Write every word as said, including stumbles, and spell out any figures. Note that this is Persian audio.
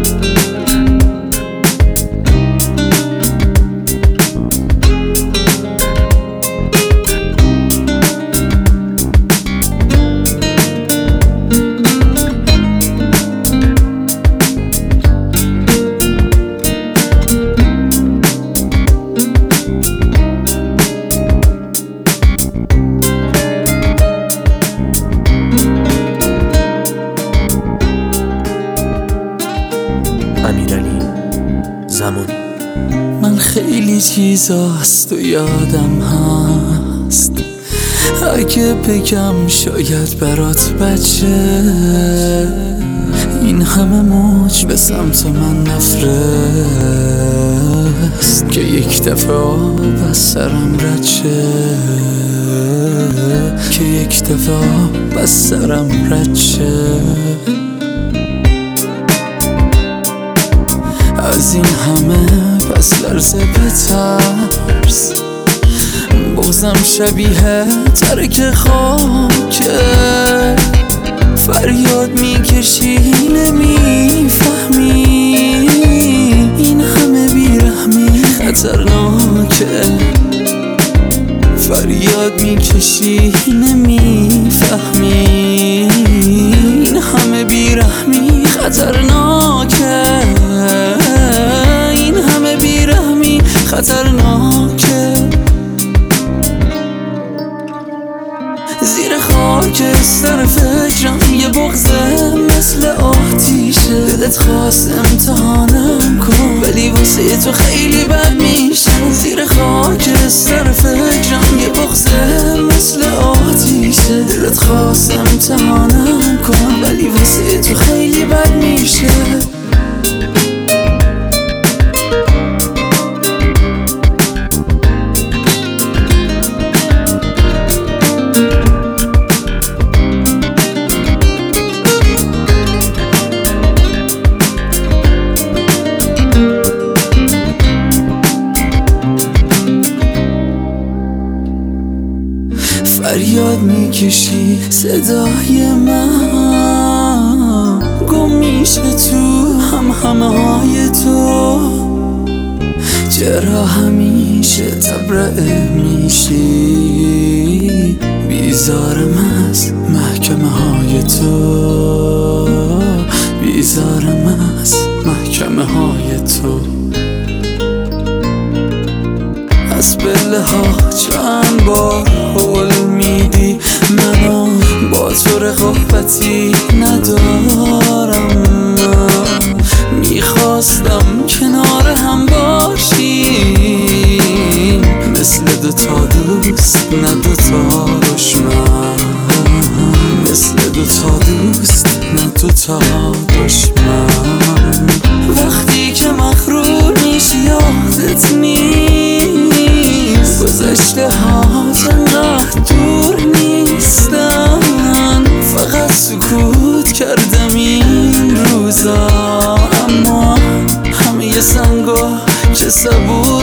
امیرعلی زمانی. من خیلی چیزاست و یادم هست، اگه بگم شاید برات بچه. این همه موج به سمت من نفرست که یک دفعه آب از سرم رد شه، که یک دفعه آب از سرم رد شه. از این همه پس لرزه بترس، بغزم شبیه ترک خاکه. فریاد میکشی نمیفهمی، این همه بیرحمی خطرناکه. فریاد میکشی نمیفهمی، این همه بیرحمی خطرناکه. این همه بیرحمی خطرناکه. زیر خاک سر فکرم یه بغضه مثل آتیشه. دلت خواست امتحانم کن ولی واسه تو خیلی بد میشه. زیر خاک سر فکرم یه بغضه مثل آتیشه. دلت خواست امتحانم کن ولی واسه تو خیلی بد میشه. فریاد میکشی صدای من، گم میشه تو هم همه های تو. چرا همیشه تبرئه میشی، بیزارم از محکمه های تو. بیزارم از محکمه های تو. از بله ها چند بار حول میدی منو، با تو رقابتی ندارم. میخواستم کنار هم باشیم، مثل دوتا دوست نه دوتا دشمن. مثل دوتا دوست نه دوتا دشمن. وقتی که مغرور میشی یادت نیست، گذشته ها انقدر دور نیستن. فقط سکوت کردم این روزا، اما همه سنگا چه صبور